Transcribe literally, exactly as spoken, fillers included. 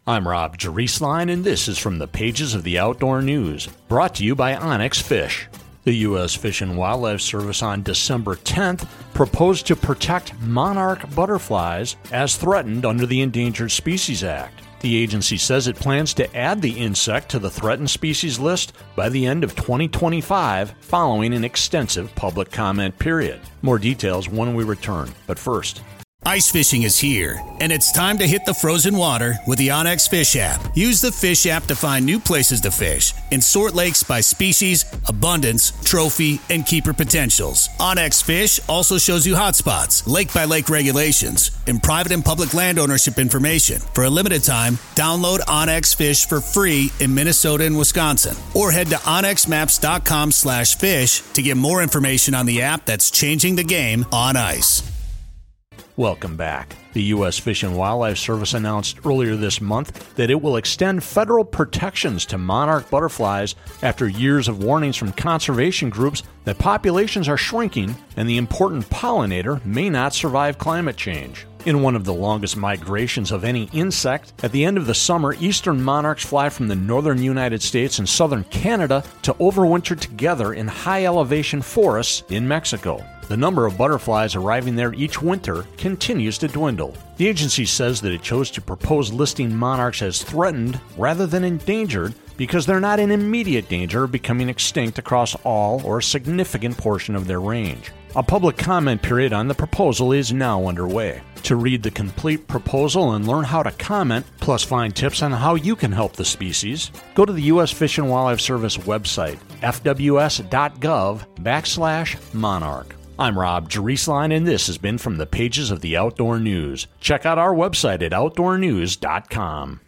I'm Rob Jerisline, and this is from the pages of the Outdoor News, brought to you by Onyx Fish. The U S Fish and Wildlife Service on December tenth proposed to protect monarch butterflies as threatened under the Endangered Species Act. The agency says it plans to add the insect to the threatened species list by the end of twenty twenty-five, following an extensive public comment period. More details when we return, but first. Ice fishing is here, and it's time to hit the frozen water with the Onyx Fish app. Use the Fish app to find new places to fish and sort lakes by species, abundance, trophy, and keeper potentials. Onyx Fish also shows you hotspots, lake-by-lake regulations, and private and public land ownership information. For a limited time, download Onyx Fish for free in Minnesota and Wisconsin, or head to onyx maps dot com slash fish to get more information on the app that's changing the game on ice. Welcome back. The U S Fish and Wildlife Service announced earlier this month that it will extend federal protections to monarch butterflies after years of warnings from conservation groups that populations are shrinking and the important pollinator may not survive climate change. In one of the longest migrations of any insect, at the end of the summer, eastern monarchs fly from the northern United States and southern Canada to overwinter together in high-elevation forests in Mexico. The number of butterflies arriving there each winter continues to dwindle. The agency says that it chose to propose listing monarchs as threatened rather than endangered because they're not in immediate danger of becoming extinct across all or a significant portion of their range. A public comment period on the proposal is now underway. To read the complete proposal and learn how to comment, plus find tips on how you can help the species, go to the U S Fish and Wildlife Service website, f w s dot gov backslash monarch. I'm Rob Jerisline, and this has been from the pages of the Outdoor News. Check out our website at outdoor news dot com.